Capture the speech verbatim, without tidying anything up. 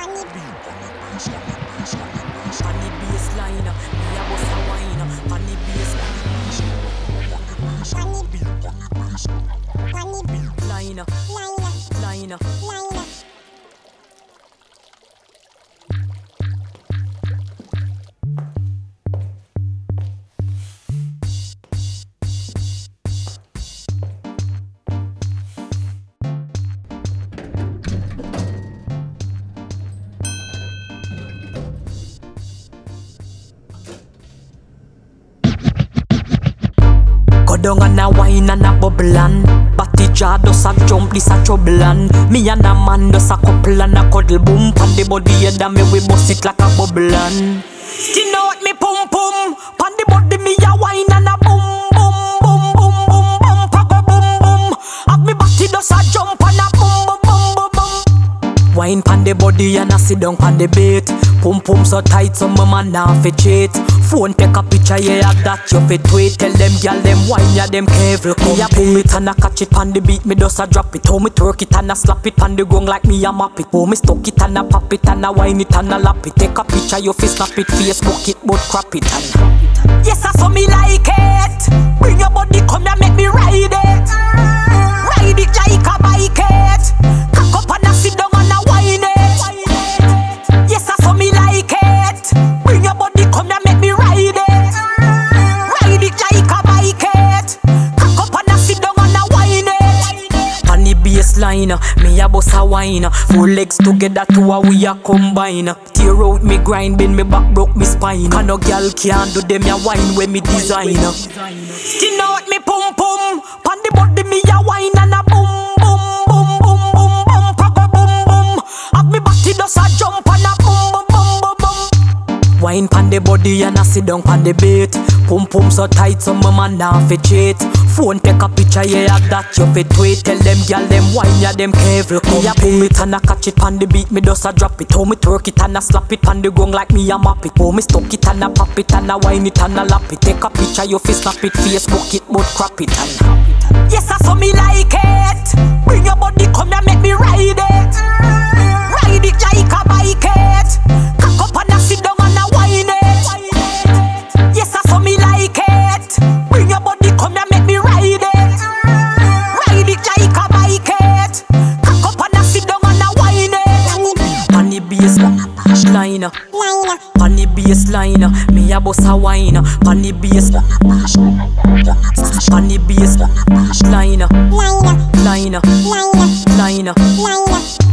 Funny baseline, me a bust a wine. Funny baseline, line, line, line. Go down and a wine and a bubble and Batty jaw does a jump, this a trouble and me and a man does a couple and a cuddle boom. Pan the body head and me we bust it like a bubble and skin out me pum pum. Pan the body me a wine and a boom boom boom boom boom boom pago boom boom. Have me batty does a jump and a boom boom boom boom boom. Wine pan the body and a sit down pan the bait. Pum pum so tight so my man now fi cheat. Phone take a picture, yeah, that you fit tweet. Tell them, girl, them wine, yeah, them careful. Me a pull it and a catch it on the beat. Me does a drop it. How me twerk it and a slap it on the gong like me a map it. How me stuck it and a pop it and a wine it and a lap it. Take a picture, you fi snap it, Facebook it, but crap it and yes, I saw me like it. Bring your body, come here, make me ride it. Ride it like a bike it. Cock up and a sit down and a wine it. Yes, I saw me like it. Bring your body, come here, make me ride it. Ride it like a bike it. Cock up and a sit down and a wine it. On the baseline, me a bust a wine. Four legs together to a we a combine. Tear out me grind, bend me back, broke me spine. And no girl can't do them ya wine when me design. Skin out me pum pum. Pan the body me a wine and a boom boom boom boom boom boom pago boom boom. Have me body does a jump and a boom boom boom boom boom. Wine pan the body and a sit down pan the bait. Pum pum so tight so my man now fi cheat. Phone take a picture, yeah, that you fit tweet. Tell them, girl, them wine, yeah, them careful. Me a pull it and a catch it pan the beat. Me does a drop it. How me twerk it and a slap it pan the gong like me a map it. How me stuck it and a pop it and a wine it and a lap it. Take a picture, you fi snap it, Facebook it, but crap it and yes, I saw me like it. Bring your body, come here, make me ride it. Ride it like a bike it. Cock up and a sit down and a wine it. Yes, I saw me like it. Bring your body, come here, make me ride it. Ride it like a bike it. Cock up and a sit down and a wine it. On the baseline, on the baseline, me a bust a wine. On the baseline, on the baseline, line, line, line.